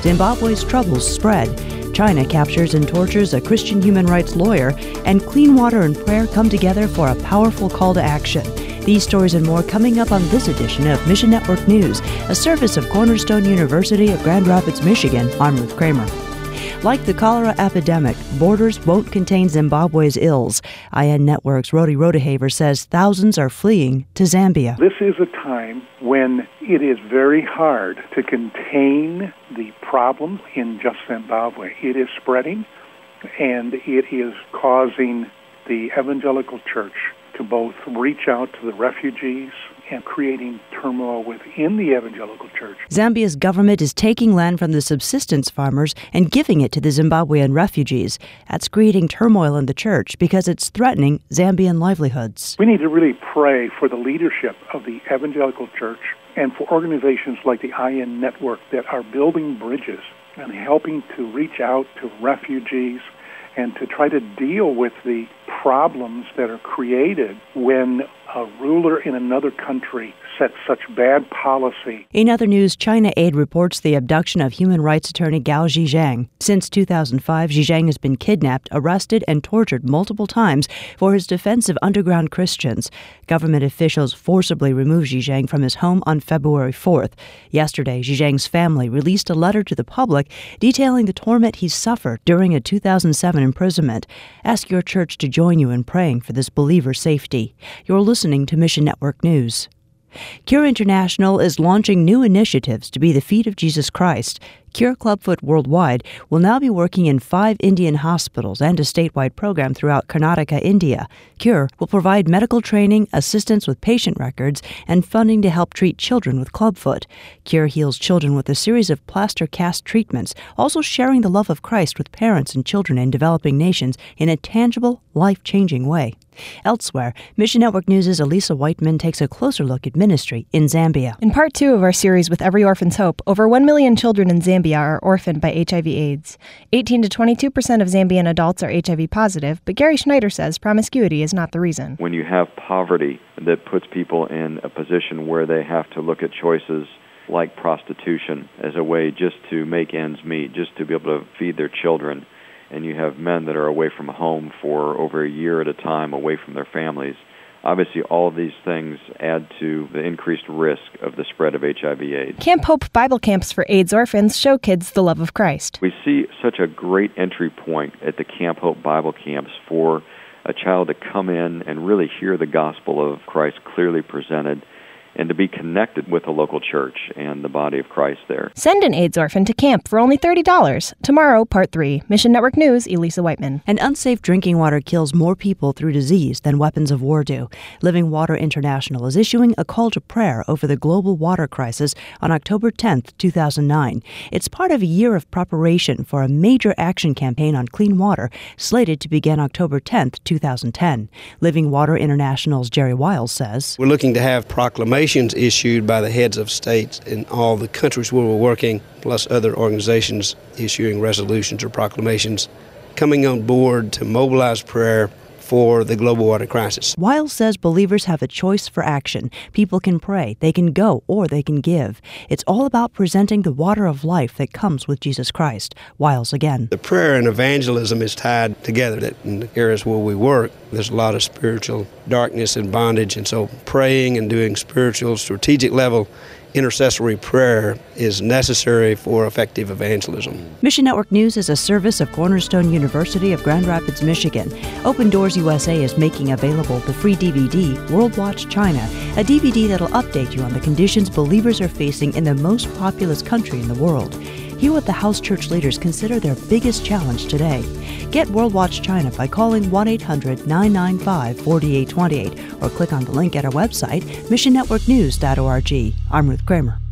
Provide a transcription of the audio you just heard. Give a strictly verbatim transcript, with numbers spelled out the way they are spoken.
Zimbabwe's troubles spread. China captures and tortures a Christian human rights lawyer, and clean water and prayer come together for a powerful call to action. These stories and more coming up on this edition of Mission Network News, a service of Cornerstone University of Grand Rapids, Michigan. I'm Ruth Kramer. Like the cholera epidemic, borders won't contain Zimbabwe's ills. I N Network's Rodi Rodehaver says thousands are fleeing to Zambia. This is a time when it is very hard to contain the problem in just Zimbabwe. It is spreading, and it is causing the evangelical church to both reach out to the refugees and creating turmoil within the evangelical church. Zambia's government is taking land from the subsistence farmers and giving it to the Zimbabwean refugees. That's creating turmoil in the church because it's threatening Zambian livelihoods. We need to really pray for the leadership of the evangelical church and for organizations like the I N Network that are building bridges and helping to reach out to refugees and to try to deal with the problems that are created when a ruler in another country sets such bad policy. In other news, China Aid reports the abduction of human rights attorney Gao Zhizhang. Since two thousand five, Zhizhang has been kidnapped, arrested, and tortured multiple times for his defense of underground Christians. Government officials forcibly removed Zhizhang from his home on February fourth. Yesterday, Zhizhang's family released a letter to the public detailing the torment he suffered during a two thousand seven imprisonment. Ask your church to join you in praying for this believer's safety. You're listening to Mission Network News. Cure International is launching new initiatives to be the feet of Jesus Christ. Cure Clubfoot Worldwide will now be working in five Indian hospitals and a statewide program throughout Karnataka, India. Cure will provide medical training, assistance with patient records, and funding to help treat children with clubfoot. Cure heals children with a series of plaster cast treatments, also sharing the love of Christ with parents and children in developing nations in a tangible, life-changing way. Elsewhere, Mission Network News' Elisa Whiteman takes a closer look at ministry in Zambia. In part two of our series With Every Orphan's Hope, over one million children in Zambia are orphaned by H I V AIDS. eighteen to twenty-two percent of Zambian adults are H I V positive, but Gary Schneider says promiscuity is not the reason. When you have poverty that puts people in a position where they have to look at choices like prostitution as a way just to make ends meet, just to be able to feed their children, and you have men that are away from home for over a year at a time, away from their families, obviously all of these things add to the increased risk of the spread of H I V AIDS. Camp Hope Bible camps for AIDS orphans show kids the love of Christ. We see such a great entry point at the Camp Hope Bible camps for a child to come in and really hear the gospel of Christ clearly presented, and to be connected with the local church and the body of Christ there. Send an AIDS orphan to camp for only thirty dollars. Tomorrow, Part three. Mission Network News, Elisa Whiteman. And unsafe drinking water kills more people through disease than weapons of war do. Living Water International is issuing a call to prayer over the global water crisis on October tenth, two thousand nine. It's part of a year of preparation for a major action campaign on clean water slated to begin October tenth, two thousand ten. Living Water International's Jerry Wiles says, We're looking to have proclamations issued by the heads of states in all the countries where we're working, plus other organizations issuing resolutions or proclamations, coming on board to mobilize prayer for the global water crisis. Wiles says believers have a choice for action. People can pray, they can go, or they can give. It's all about presenting the water of life that comes with Jesus Christ. Wiles again. The prayer and evangelism is tied together. That in the areas where we work, there's a lot of spiritual darkness and bondage, and so praying and doing spiritual, strategic level intercessory prayer is necessary for effective evangelism. Mission Network News is a service of Cornerstone University of Grand Rapids, Michigan. Open Doors U S A is making available the free D V D, World Watch China, a D V D that'll update you on the conditions believers are facing in the most populous country in the world. Hear what the house church leaders consider their biggest challenge today. Get World Watch China by calling one eight hundred nine nine five four eight two eight or click on the link at our website, mission network news dot org. I'm Ruth Kramer.